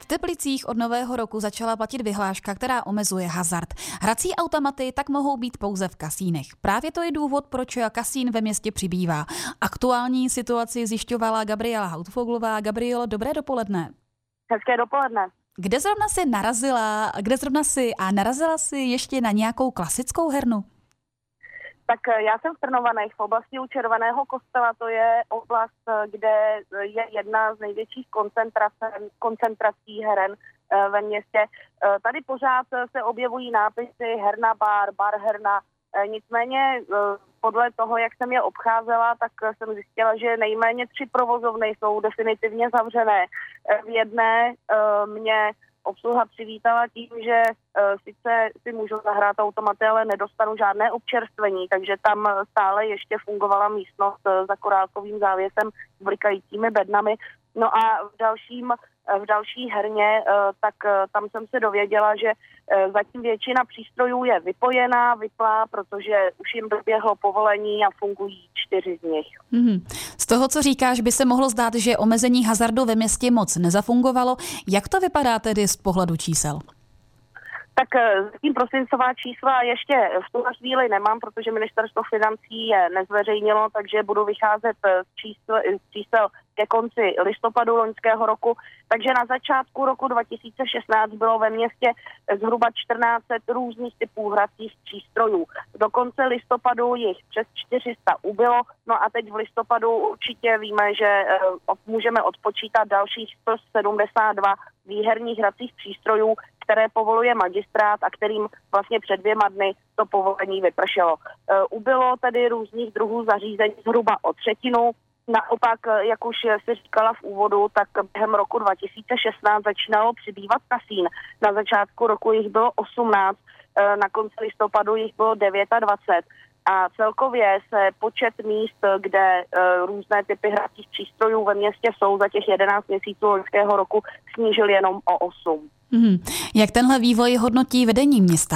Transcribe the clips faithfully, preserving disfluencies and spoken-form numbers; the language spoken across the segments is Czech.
Teplicích od nového roku začala platit vyhláška, která omezuje hazard. Hrací automaty tak mohou být pouze v kasínech. Právě to je důvod, proč kasín ve městě přibývá. Aktuální situaci zjišťovala Gabriela Hautfoglová. Gabrielo, dobré dopoledne. Hezké dopoledne. Kde zrovna si narazila, kde zrovna si a narazila si ještě na nějakou klasickou hernu? Tak já jsem v Trnovanech, v oblasti u Červeného kostela, to je oblast, kde je jedna z největších koncentrací heren ve městě. Tady pořád se objevují nápisy herna bar, bar herna, nicméně podle toho, jak jsem je obcházela, tak jsem zjistila, že nejméně tři provozovny jsou definitivně zavřené. V jedné mě obsluha přivítala tím, že uh, sice si můžu zahrát automaty, ale nedostanu žádné občerstvení, takže tam stále ještě fungovala místnost uh, za korálkovým závěsem s blikajícími bednami. No a v, dalším, uh, v další herně, uh, tak uh, tam jsem se dověděla, že uh, zatím většina přístrojů je vypojená, vyplá, protože už jim doběhlo povolení a fungují čtyři z nich. Mm-hmm. Z toho, co říkáš, by se mohlo zdát, že omezení hazardu ve městě moc nezafungovalo. Jak to vypadá tedy z pohledu čísel? Tak zatím prosincová čísla ještě v tuhle chvíli nemám, protože ministerstvo financí je nezveřejnilo, takže budu vycházet z čísel, z čísel ke konci listopadu loňského roku. Takže na začátku roku dva tisíce šestnáct bylo ve městě zhruba čtrnáct set různých typů hracích přístrojů. Do konce listopadu jich přes čtyři sta ubylo, no a teď v listopadu určitě víme, že můžeme odpočítat dalších sto sedmdesát dva výherních hracích přístrojů, které povoluje magistrát a kterým vlastně před dvěma dny to povolení vypršelo. Ubylo tedy různých druhů zařízení zhruba o třetinu. Naopak, jak už se říkala v úvodu, tak během roku dva tisíce šestnáct začínalo přibývat kasín. Na začátku roku jich bylo osmnáct, na konci listopadu jich bylo dvacet devět. A celkově se počet míst, kde uh, různé typy hracích přístrojů ve městě jsou, za těch jedenáct měsíců loňského roku snížil jenom o osm. Hmm. Jak tenhle vývoj hodnotí vedení města?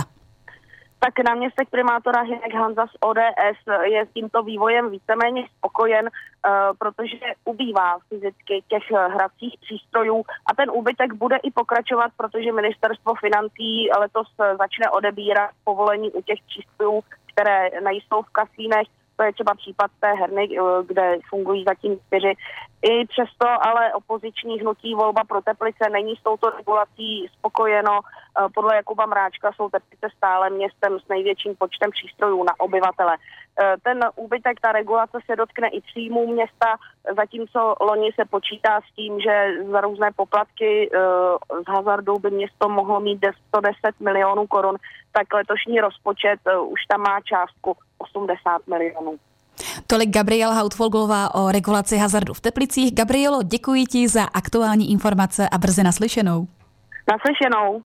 Tak náměstek primátora Hynek Hanza z O D S je s tímto vývojem víceméně spokojen, uh, protože ubývá fyzicky těch hracích přístrojů a ten úbytek bude i pokračovat, protože ministerstvo financí letos začne odebírat povolení u těch přístrojů, které nejsou v kasínech. To je třeba případ té herny, kde fungují zatím čtyři. I přesto ale opoziční hnutí Volba pro Teplice není s touto regulací spokojeno. Podle Jakuba Mráčka jsou Teplice stále městem s největším počtem přístrojů na obyvatele. Ten úbytek, ta regulace se dotkne i příjmů města, zatímco loni se počítá s tím, že za různé poplatky z hazardu by město mohlo mít sto deset milionů korun, tak letošní rozpočet už tam má částku osmdesát milionů. Tolik Gabriela Hautfoglová o regulaci hazardu v Teplicích. Gabrielo, děkuji ti za aktuální informace a brzy naslyšenou. Naslyšenou.